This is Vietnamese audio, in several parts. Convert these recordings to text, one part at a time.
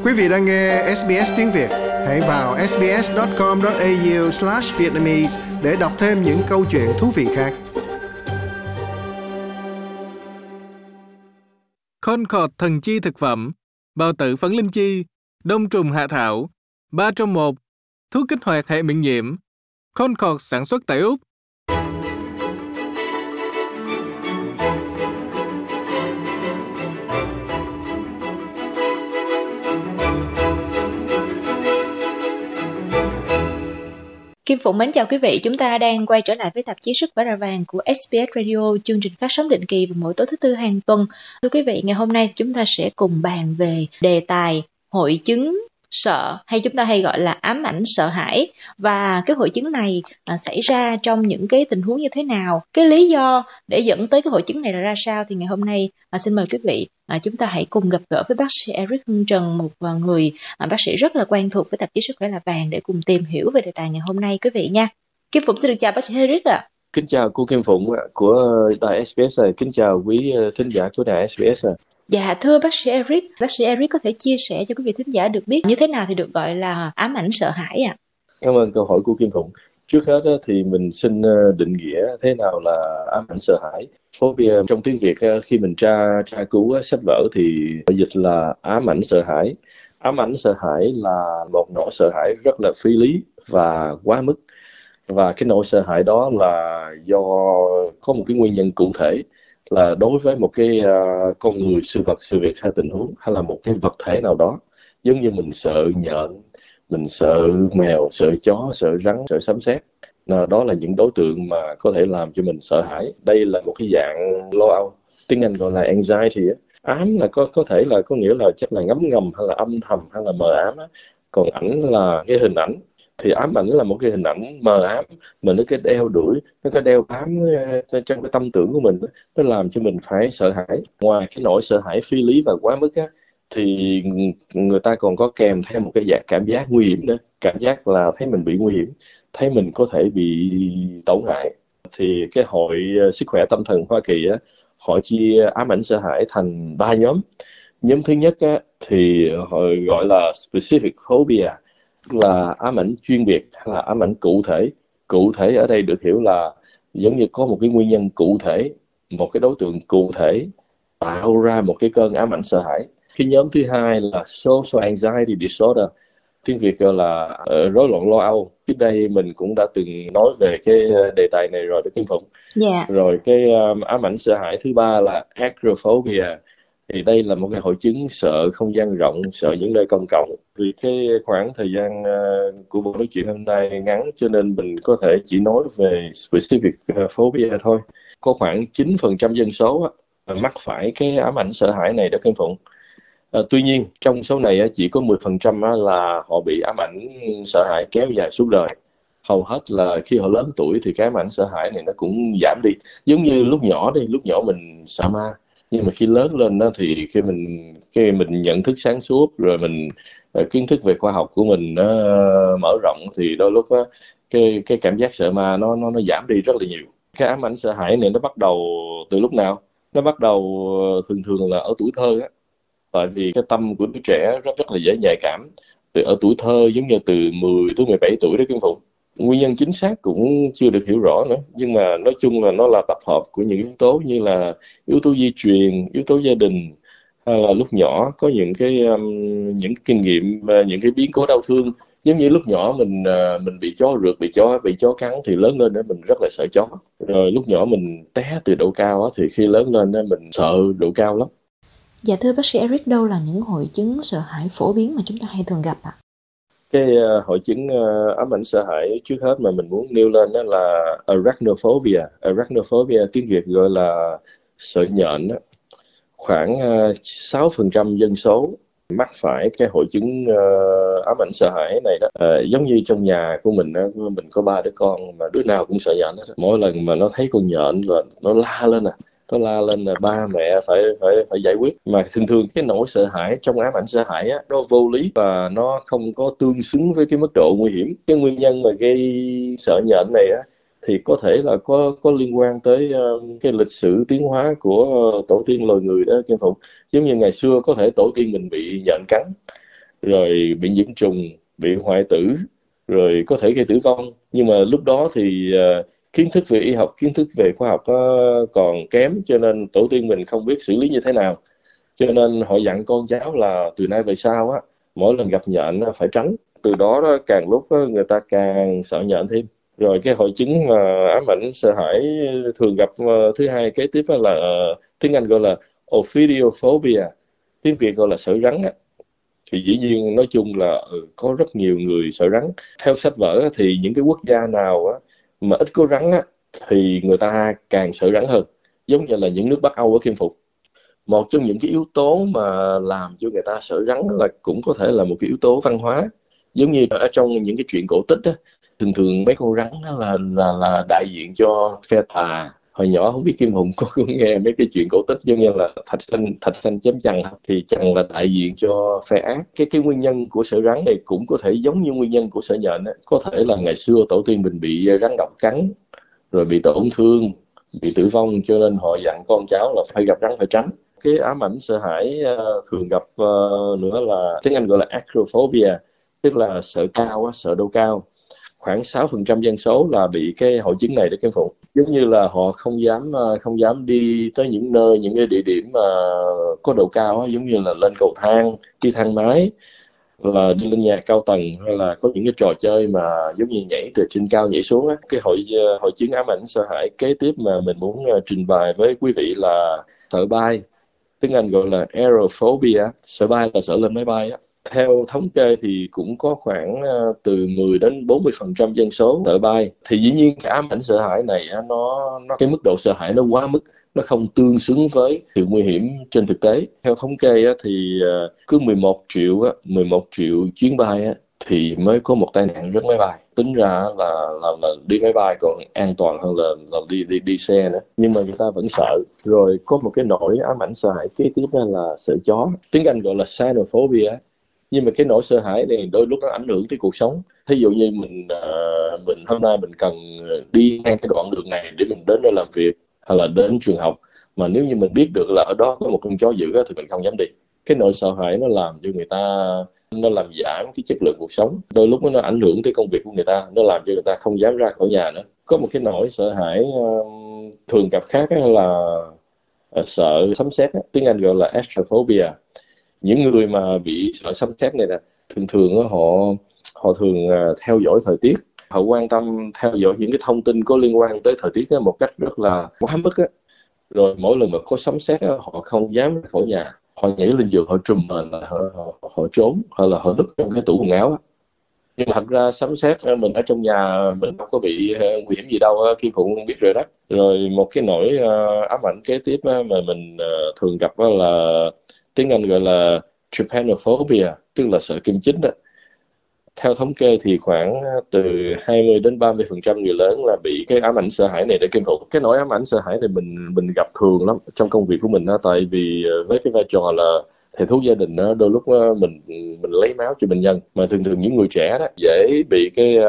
Quý vị đang nghe SBS tiếng Việt. Hãy vào sbs.com.au/vietnamese để đọc thêm những câu chuyện thú vị khác. Concord thần chi thực phẩm, bào tử phấn linh chi, đông trùng hạ thảo, 3 trong 1, thuốc kích hoạt hệ miễn nhiễm. Concord sản xuất tại Úc. Kim Phụng mến chào quý vị, chúng ta đang quay trở lại với tạp chí Sức khỏe là vàng của SBS Radio, chương trình phát sóng định kỳ vào mỗi tối thứ Tư hàng tuần. Thưa quý vị, ngày hôm nay chúng ta sẽ cùng bàn về đề tài hội chứng sợ, hay chúng ta hay gọi là ám ảnh sợ hãi. Và cái hội chứng này xảy ra trong những cái tình huống như thế nào? Cái lý do để dẫn tới cái hội chứng này là ra sao? Thì ngày hôm nay xin mời quý vị chúng ta hãy cùng gặp gỡ với bác sĩ Eric Hưng Trần, một người bác sĩ rất là quen thuộc với tạp chí Sức khỏe là vàng, để cùng tìm hiểu về đề tài ngày hôm nay quý vị nha. Kim Phụng xin được chào bác sĩ Eric ạ. Kính chào cô Kim Phụng của đài SBS, kính chào quý thính giả của đài SBS. Dạ, thưa bác sĩ Eric có thể chia sẻ cho quý vị thính giả được biết như thế nào thì được gọi là ám ảnh sợ hãi ạ? Cảm ơn câu hỏi của Kim Phụng. Trước hết thì mình xin định nghĩa thế nào là ám ảnh sợ hãi. Phobia trong tiếng Việt khi mình tra cứu sách vở thì dịch là ám ảnh sợ hãi. Ám ảnh sợ hãi là một nỗi sợ hãi rất là phi lý và quá mức. Và cái nỗi sợ hãi đó là do có một cái nguyên nhân cụ thể, là đối với một cái con người, sự vật, sự việc hay tình huống, hay là một cái vật thể nào đó. Giống như mình sợ nhện, mình sợ mèo, sợ chó, sợ rắn, sợ sấm sét. Đó là những đối tượng mà có thể làm cho mình sợ hãi. Đây là một cái dạng lo âu, tiếng Anh gọi là anxiety. Ám là có thể là có nghĩa là chắc là ngấm ngầm hay là âm thầm hay là mờ ám. Còn ảnh là cái hình ảnh. Thì ám ảnh là một cái hình ảnh mờ ám mà nó cái đeo đuổi, nó cái đeo bám trong cái tâm tưởng của mình, nó làm cho mình phải sợ hãi. Ngoài cái nỗi sợ hãi phi lý và quá mức thì người ta còn có kèm theo một cái dạng cảm giác nguy hiểm nữa, cảm giác là thấy mình bị nguy hiểm, thấy mình có thể bị tổn hại. Thì cái Hội Sức khỏe tâm thần Hoa Kỳ họ chia ám ảnh sợ hãi thành 3 nhóm. Nhóm thứ nhất thì họ gọi là specific phobia, là ám ảnh chuyên biệt hay là ám ảnh cụ thể. Cụ thể ở đây được hiểu là giống như có một cái nguyên nhân cụ thể, một cái đối tượng cụ thể tạo ra một cái cơn ám ảnh sợ hãi. Cái nhóm thứ hai là social anxiety disorder, tiếng Việt gọi là rối loạn lo âu. Trước đây mình cũng đã từng nói về cái đề tài này rồi đó Kim Phụng. Yeah. Rồi cái ám ảnh sợ hãi thứ ba là agoraphobia. Thì đây là một cái hội chứng sợ không gian rộng, sợ những nơi công cộng. Vì cái khoảng thời gian của buổi nói chuyện hôm nay ngắn, cho nên mình có thể chỉ nói về specific phobia thôi. Có khoảng 9% dân số mắc phải cái ám ảnh sợ hãi này đó Kim Phụng. Tuy nhiên trong số này chỉ có 10% là họ bị ám ảnh sợ hãi kéo dài suốt đời. Hầu hết là khi họ lớn tuổi thì cái ám ảnh sợ hãi này nó cũng giảm đi. Giống như lúc nhỏ mình sợ ma, nhưng mà khi lớn lên thì khi mình nhận thức sáng suốt, rồi mình kiến thức về khoa học của mình nó mở rộng, thì đôi lúc cái cảm giác sợ ma nó giảm đi rất là nhiều. Cái ám ảnh sợ hãi này nó bắt đầu từ lúc nào? Nó bắt đầu thường là ở tuổi thơ á. Tại vì cái tâm của đứa trẻ rất là dễ nhạy cảm. Ở tuổi thơ, giống như từ 10 tới 17 tuổi đó Kim Phụng. Nguyên nhân chính xác cũng chưa được hiểu rõ nữa, nhưng mà nói chung là nó là tập hợp của những yếu tố như là yếu tố di truyền, yếu tố gia đình, hay là lúc nhỏ có những kinh nghiệm, những cái biến cố đau thương. Giống như lúc nhỏ mình bị chó rượt, bị chó cắn, thì lớn lên mình rất là sợ chó. Rồi lúc nhỏ mình té từ độ cao thì khi lớn lên mình sợ độ cao lắm. Dạ, thưa bác sĩ Eric, đâu là những hội chứng sợ hãi phổ biến mà chúng ta hay thường gặp ạ? Cái hội chứng ám ảnh sợ hãi trước hết mà mình muốn nêu lên đó là arachnophobia. Arachnophobia tiếng Việt gọi là sợ nhện. Khoảng 6% dân số mắc phải cái hội chứng ám ảnh sợ hãi này đó. Giống như trong nhà của mình có 3 đứa con mà đứa nào cũng sợ nhện hết. Mỗi lần mà nó thấy con nhện là nó la lên là ba mẹ phải giải quyết. Mà thường cái nỗi sợ hãi trong ám ảnh sợ hãi nó vô lý và nó không có tương xứng với cái mức độ nguy hiểm. Cái nguyên nhân mà gây sợ nhện này thì có thể là có liên quan tới cái lịch sử tiến hóa của tổ tiên loài người đó Kim Phụng. Giống như ngày xưa có thể tổ tiên mình bị nhện cắn, rồi bị nhiễm trùng, bị hoại tử, rồi có thể gây tử vong. Nhưng mà lúc đó thì kiến thức về y học, kiến thức về khoa học còn kém, cho nên tổ tiên mình không biết xử lý như thế nào. Cho nên họ dặn con cháu là từ nay về sau á, mỗi lần gặp nhện phải tránh. Từ đó, càng lúc người ta càng sợ nhện thêm. Rồi cái hội chứng mà ám ảnh sợ hãi thường gặp thứ hai kế tiếp là tiếng Anh gọi là ophidiophobia, tiếng Việt gọi là sợ rắn á. Thì dĩ nhiên nói chung là có rất nhiều người sợ rắn. Theo sách vở thì những cái quốc gia nào á, mà ít có rắn á, thì người ta càng sợ rắn hơn. Giống như là những nước Bắc Âu ở Kim Phục. Một trong những cái yếu tố mà làm cho người ta sợ rắn là cũng có thể là một cái yếu tố văn hóa. Giống như ở trong những cái chuyện cổ tích á, thường thường mấy con rắn là đại diện cho phe tà. Hồi nhỏ không biết Kim Hùng có nghe mấy cái chuyện cổ tích giống như là thạch xanh chém chằn, thì chằn là đại diện cho phe ác. Cái nguyên nhân của sợ rắn này cũng có thể giống như nguyên nhân của sợ nhện á. Có thể là ngày xưa tổ tiên mình bị rắn độc cắn, rồi bị tổn thương, bị tử vong, cho nên họ dặn con cháu là phải gặp rắn phải tránh. Cái ám ảnh sợ hãi thường gặp nữa là tiếng Anh gọi là acrophobia, tức là sợ cao, sợ độ cao. Khoảng 6% dân số là bị cái hội chứng này để Kim Phụng. Giống như là họ không dám đi tới những nơi, những cái địa điểm mà có độ cao, giống như là lên cầu thang, đi thang máy, là đi lên nhà cao tầng, hay là có những cái trò chơi mà giống như nhảy từ trên cao nhảy xuống á. Cái hội chứng ám ảnh sợ hãi kế tiếp mà mình muốn trình bày với quý vị là sợ bay, tiếng Anh gọi là aerophobia. Sợ bay là sợ lên máy bay á. Theo thống kê thì cũng có khoảng từ 10 đến 40% dân số sợ bay. Thì dĩ nhiên cái ám ảnh sợ hãi này nó cái mức độ sợ hãi nó quá mức, nó không tương xứng với sự nguy hiểm trên thực tế. Theo thống kê thì cứ 11 triệu chuyến bay thì mới có một tai nạn rớt máy bay. Tính ra là đi máy bay còn an toàn hơn là đi xe nữa. Nhưng mà người ta vẫn sợ. Rồi có một cái nỗi ám ảnh sợ hãi kế tiếp là sợ chó. Tiếng Anh gọi là xenophobia. Nhưng mà cái nỗi sợ hãi này đôi lúc nó ảnh hưởng tới cuộc sống. Thí dụ như mình hôm nay mình cần đi ngang cái đoạn đường này để mình đến nơi làm việc hay là đến trường học, mà nếu như mình biết được là ở đó có một con chó dữ thì mình không dám đi. Cái nỗi sợ hãi nó làm cho người ta, nó làm giảm cái chất lượng cuộc sống. Đôi lúc nó ảnh hưởng tới công việc của người ta, nó làm cho người ta không dám ra khỏi nhà nữa. Có một cái nỗi sợ hãi thường gặp khác là sợ sấm sét, tiếng Anh gọi là astrophobia. Những người mà bị sợ sấm sét này nè, thường họ thường theo dõi thời tiết, họ quan tâm theo dõi những cái thông tin có liên quan tới thời tiết một cách rất là quá mức á. Rồi mỗi lần mà có sấm sét họ không dám ra khỏi nhà, họ nhảy lên giường, họ trùm mền, họ trốn, hay là họ núp trong cái tủ quần áo á. Nhưng mà thật ra sấm sét mình ở trong nhà mình không có bị nguy hiểm gì đâu, Kim Phụng biết rồi đó. Rồi một cái nỗi ám ảnh kế tiếp mà mình thường gặp là tiếng Anh gọi là trypanophobia, tức là sợ kim chích đó. Theo thống kê thì khoảng từ 20 đến 30% người lớn là bị cái ám ảnh sợ hãi này để Kim Phụng. Cái nỗi ám ảnh sợ hãi này mình gặp thường lắm trong công việc của mình đó, tại vì với cái vai trò là thầy thuốc gia đình đó, đôi lúc mình lấy máu cho bệnh nhân, mà thường những người trẻ đó dễ bị cái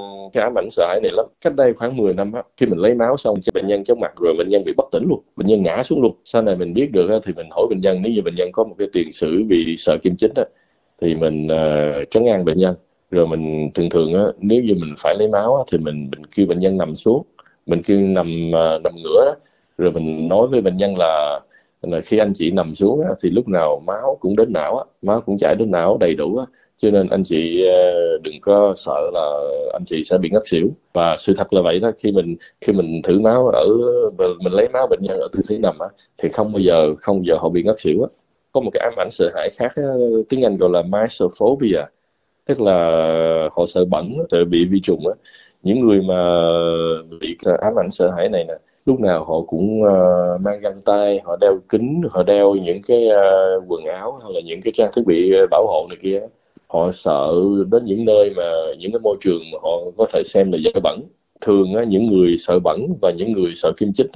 ám ảnh sợ hãi này lắm. Cách đây khoảng 10 năm á, khi mình lấy máu xong cho bệnh nhân chóng mặt rồi bệnh nhân bị bất tỉnh luôn, bệnh nhân ngã xuống luôn. Sau này mình biết được thì mình hỏi bệnh nhân, nếu như bệnh nhân có một cái tiền sử bị sợ kim chích á, thì mình trấn an bệnh nhân. Rồi mình thường nếu như mình phải lấy máu thì mình kêu bệnh nhân nằm xuống, mình kêu nằm ngửa đó. Rồi mình nói với bệnh nhân là khi anh chị nằm xuống thì lúc nào máu cũng đến não, máu cũng chảy đến não đầy đủ, cho nên anh chị đừng có sợ là anh chị sẽ bị ngất xỉu. Và sự thật là vậy đó, khi mình thử máu mình lấy máu bệnh nhân ở tư thế nằm thì không bao giờ họ bị ngất xỉu. Có một cái ám ảnh sợ hãi khác, tiếng Anh gọi là mysophobia, tức là họ sợ bẩn, sợ bị vi trùng. Những người mà bị ám ảnh sợ hãi này nè, lúc nào họ cũng mang găng tay, họ đeo kính, họ đeo những cái quần áo hay là những cái trang thiết bị bảo hộ này kia. Họ sợ đến những nơi mà những cái môi trường mà họ có thể xem là dơ bẩn. Thường những người sợ bẩn và những người sợ kim chích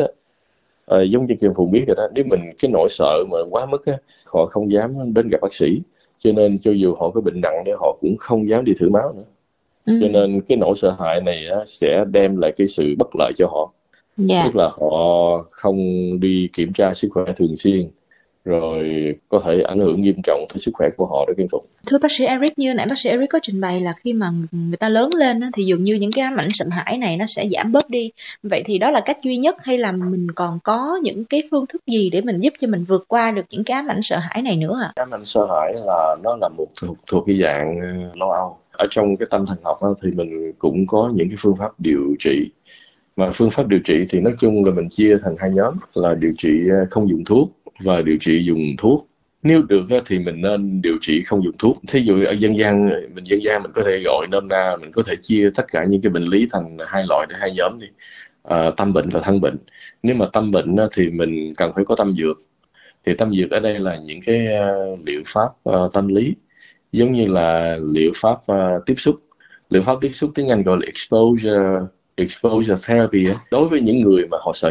giống như Kim Phụng biết rồi đó, nếu mình cái nỗi sợ mà quá mức họ không dám đến gặp bác sĩ, cho nên cho dù họ có bệnh nặng thì họ cũng không dám đi thử máu nữa. Cho nên cái nỗi sợ hãi này sẽ đem lại cái sự bất lợi cho họ. Tức là họ không đi kiểm tra sức khỏe thường xuyên, rồi có thể ảnh hưởng nghiêm trọng tới sức khỏe của họ đó Kim Phụng. Thưa bác sĩ Eric, như nãy bác sĩ Eric có trình bày là khi mà người ta lớn lên thì dường như những cái ám ảnh sợ hãi này nó sẽ giảm bớt đi. Vậy thì đó là cách duy nhất hay là mình còn có những cái phương thức gì để mình giúp cho mình vượt qua được những cái ám ảnh sợ hãi này nữa ạ? Ám ảnh sợ hãi là nó là một thuộc cái dạng lo âu. Ở trong cái tâm thần học thì mình cũng có những cái phương pháp điều trị. Mà phương pháp điều trị thì nói chung là mình chia thành hai nhóm là điều trị không dùng thuốc và điều trị dùng thuốc. Nếu được thì mình nên điều trị không dùng thuốc. Thí dụ ở dân gian mình có thể gọi nôm na, mình có thể chia tất cả những cái bệnh lý thành hai loại, hai nhóm đi. Tâm bệnh và thân bệnh. Nếu mà tâm bệnh thì mình cần phải có tâm dược. Thì tâm dược ở đây là những cái liệu pháp tâm lý, giống như là liệu pháp tiếp xúc. Liệu pháp tiếp xúc tiếng Anh gọi là exposure therapy. Đối với những người mà họ sợ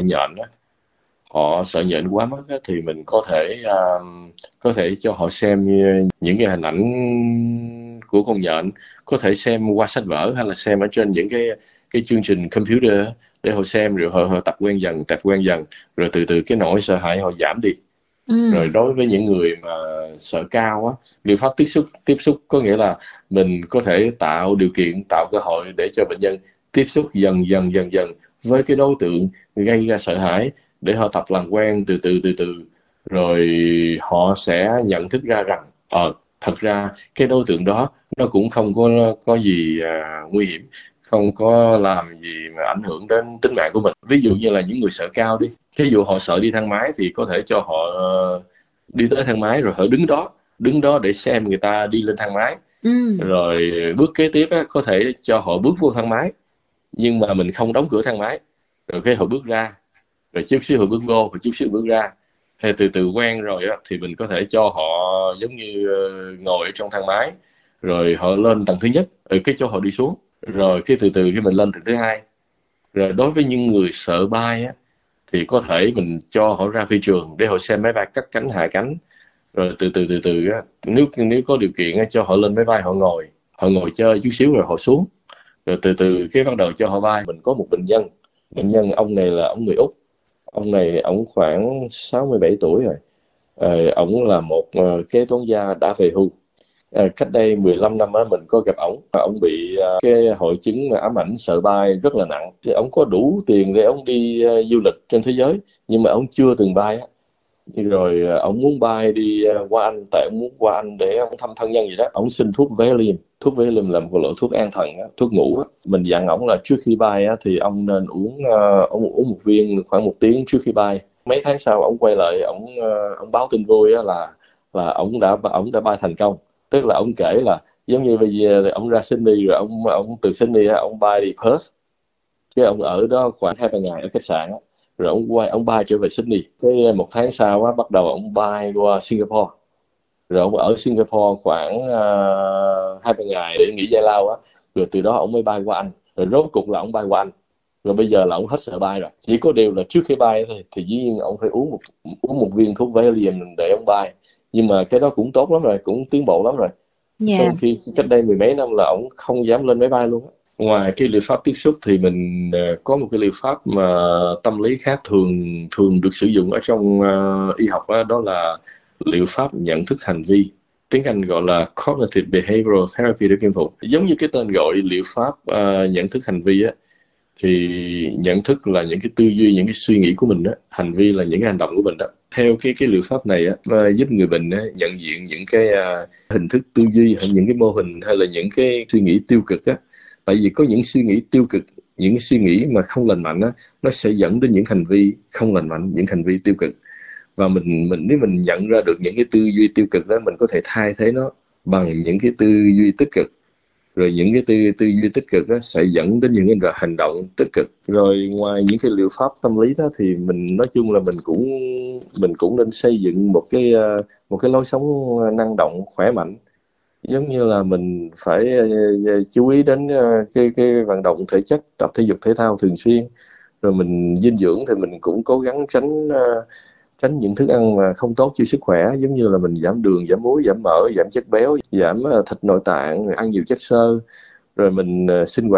nhện quá mức thì mình có thể cho họ xem những cái hình ảnh của con nhện, có thể xem qua sách vở hay là xem ở trên những cái chương trình computer để họ xem, rồi họ tập quen dần, rồi từ từ cái nỗi sợ hãi họ giảm đi. Rồi đối với những người mà sợ cao liệu pháp tiếp xúc có nghĩa là mình có thể tạo điều kiện, tạo cơ hội để cho bệnh nhân tiếp xúc dần với cái đối tượng gây ra sợ hãi, để họ tập làm quen từ từ, rồi họ sẽ nhận thức ra rằng thật ra cái đối tượng đó nó cũng không có gì nguy hiểm, không có làm gì mà ảnh hưởng đến tính mạng của mình. Ví dụ như là những người sợ cao đi, ví dụ họ sợ đi thang máy thì có thể cho họ đi tới thang máy rồi họ đứng đó để xem người ta đi lên thang máy. Rồi bước kế tiếp có thể cho họ bước vô thang máy nhưng mà mình không đóng cửa thang máy, rồi cái họ bước ra, rồi chút xíu họ bước vô, rồi chút xíu bước ra, hay từ từ quen rồi thì mình có thể cho họ giống như ngồi ở trong thang máy, rồi họ lên tầng thứ nhất, ở cái chỗ họ đi xuống, rồi cái từ từ khi mình lên tầng thứ hai. Rồi đối với những người sợ bay thì có thể mình cho họ ra phi trường để họ xem máy bay cất cánh hạ cánh, rồi từ từ nếu có điều kiện cho họ lên máy bay, họ ngồi chơi chút xíu rồi họ xuống, rồi từ từ cái bắt đầu cho họ bay. Mình có một bệnh nhân ông này là ông người Úc, ông này ông khoảng 67 tuổi rồi, ông là một kế toán gia đã về hưu. Cách đây 15 năm mình có gặp ông bị cái hội chứng ám ảnh sợ bay rất là nặng. Thì ông có đủ tiền để ông đi du lịch trên thế giới, nhưng mà ông chưa từng bay rồi ông muốn bay đi qua Anh, tại ông muốn qua Anh để ông thăm thân nhân gì đó. Ông xin thuốc Valium là một loại thuốc an thần, thuốc ngủ. Mình dặn ông là trước khi bay thì ông nên uống một viên khoảng 1 tiếng trước khi bay. Mấy tháng sau ông quay lại, ông báo tin vui là ông đã bay thành công. Tức là ông kể là giống như bây giờ ông ra Sydney, rồi ông từ Sydney ông bay đi Perth, cái ông ở đó khoảng 2-3 ngày ở khách sạn rồi ông bay trở về Sydney. Cái 1 tháng sau bắt đầu ông bay qua Singapore, rồi ông ở Singapore khoảng 2-3 ngày để nghỉ giải lao rồi từ đó ông mới bay qua Anh, rồi rốt cuộc là ông bay qua Anh, rồi bây giờ là ông hết sợ bay rồi. Chỉ có điều là trước khi bay thì dĩ nhiên ông phải uống một viên thuốc Valium để ông bay, nhưng mà cái đó cũng tốt lắm rồi, cũng tiến bộ lắm rồi. Trong khi cách đây 10 mấy năm là ông không dám lên máy bay luôn. Ngoài cái liệu pháp tiếp xúc thì mình có một cái liệu pháp mà tâm lý khác thường được sử dụng ở trong y học đó là liệu pháp nhận thức hành vi. Tiếng Anh gọi là Cognitive Behavioral Therapy đó Kim Phụng. Giống như cái tên gọi liệu pháp nhận thức hành vi thì nhận thức là những cái tư duy, những cái suy nghĩ của mình hành vi là những cái hành động của mình Theo cái liệu pháp này giúp người bệnh nhận diện những cái hình thức tư duy hay những cái mô hình hay là những cái suy nghĩ tiêu cực Tại vì có những suy nghĩ tiêu cực, những suy nghĩ mà không lành mạnh nó sẽ dẫn đến những hành vi không lành mạnh, những hành vi tiêu cực. Và nếu mình nhận ra được những cái tư duy tiêu cực đó, mình có thể thay thế nó bằng những cái tư duy tích cực. Rồi những cái tư duy tích cực sẽ dẫn đến những cái hành động tích cực. Rồi ngoài những cái liệu pháp tâm lý đó thì mình nói chung là mình cũng nên xây dựng một cái lối sống năng động, khỏe mạnh. Giống như là mình phải chú ý đến cái vận động thể chất, tập thể dục thể thao thường xuyên. Rồi mình dinh dưỡng thì mình cũng cố gắng tránh những thức ăn mà không tốt cho sức khỏe, giống như là mình giảm đường, giảm muối, giảm mỡ, giảm chất béo, giảm thịt nội tạng, ăn nhiều chất xơ. Rồi mình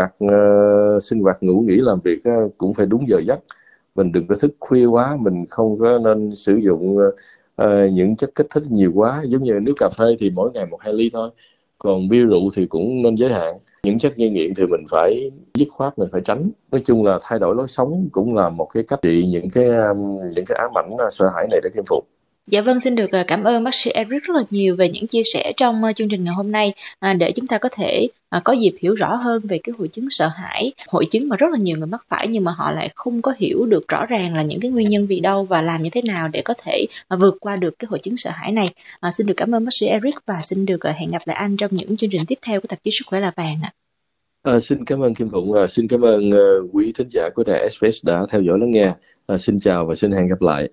sinh hoạt ngủ nghỉ làm việc cũng phải đúng giờ giấc. Mình đừng có thức khuya quá, mình không có nên sử dụng những chất kích thích nhiều quá, giống như nước cà phê thì mỗi ngày 1-2 ly thôi, còn bia rượu thì cũng nên giới hạn. Những chất gây nghiện thì mình phải dứt khoát, mình phải tránh. Nói chung là thay đổi lối sống cũng là một cái cách trị những cái ám ảnh sợ hãi này để khắc phục. Dạ vâng, xin được cảm ơn bác sĩ Eric rất là nhiều về những chia sẻ trong chương trình ngày hôm nay, để chúng ta có thể có dịp hiểu rõ hơn về cái hội chứng sợ hãi, hội chứng mà rất là nhiều người mắc phải nhưng mà họ lại không có hiểu được rõ ràng là những cái nguyên nhân vì đâu và làm như thế nào để có thể vượt qua được cái hội chứng sợ hãi này. Xin được cảm ơn bác sĩ Eric và xin được hẹn gặp lại anh trong những chương trình tiếp theo của tạp chí Sức khỏe là vàng ạ. Xin cảm ơn Kim Phụng, xin cảm ơn quý thính giả của đài SBS đã theo dõi lắng nghe. Xin chào và xin hẹn gặp lại.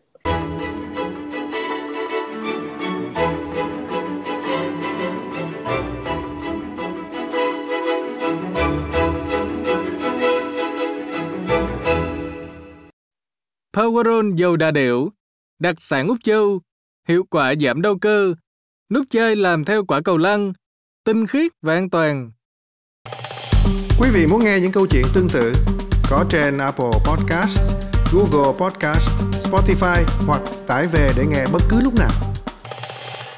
Powerol dầu đà điểu, đặc sản Úc Châu, hiệu quả giảm đau cơ, nút chơi làm theo quả cầu lăn, tinh khiết và an toàn. Quý vị muốn nghe những câu chuyện tương tự có trên Apple Podcast, Google Podcast, Spotify hoặc tải về để nghe bất cứ lúc nào.